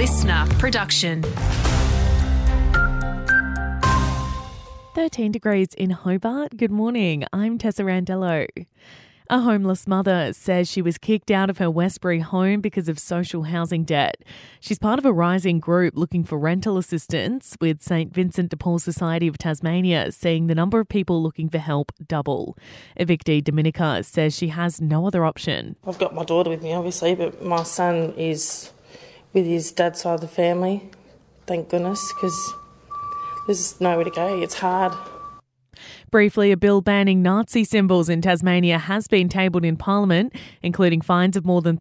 listener production. 13 degrees in Hobart. Good morning. I'm Tessa Randello. A homeless mother says she was kicked out of her Westbury home because of social housing debt. She's part of a rising group looking for rental assistance, with St Vincent de Paul Society of Tasmania seeing the number of people looking for help double. Evictee Dominica says she has no other option. I've got my daughter with me, obviously, but my son is with his dad's side of the family, thank goodness, because there's nowhere to go. It's hard. Briefly, a bill banning Nazi symbols in Tasmania has been tabled in Parliament, including fines of more than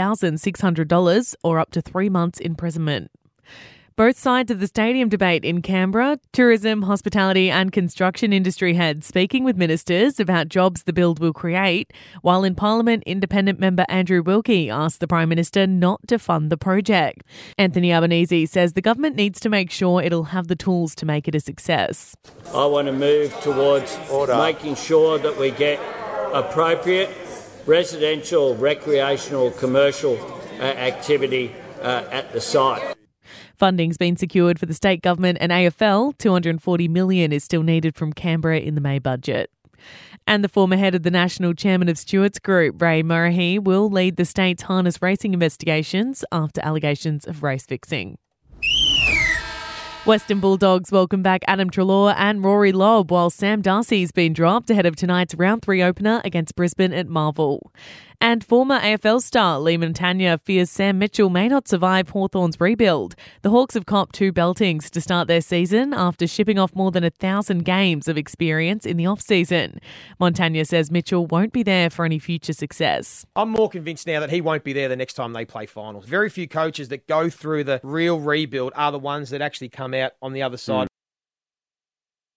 $3,600 or up to 3 months imprisonment. Both sides of the stadium debate in Canberra, tourism, hospitality and construction industry heads speaking with ministers about jobs the bill will create, while in Parliament, independent member Andrew Wilkie asked the Prime Minister not to fund the project. Anthony Albanese says the government needs to make sure it'll have the tools to make it a success. I want to move towards making sure that we get appropriate residential, recreational, commercial activity at the site. Funding's been secured for the state government and AFL. $240 million is still needed from Canberra in the May budget. And the former head of the National Chairman of Stewart's Group, Ray Murray, will lead the state's harness racing investigations after allegations of race fixing. Western Bulldogs welcome back Adam Treloar and Rory Lobb, while Sam Darcy's been dropped ahead of tonight's round 3 opener against Brisbane at Marvel. And former AFL star Lee Montagna fears Sam Mitchell may not survive Hawthorn's rebuild. The Hawks have copped 2 beltings to start their season after shipping off more than 1,000 games of experience in the off-season. Montagna says Mitchell won't be there for any future success. I'm more convinced now that he won't be there the next time they play finals. Very few coaches that go through the real rebuild are the ones that actually come out on the other side.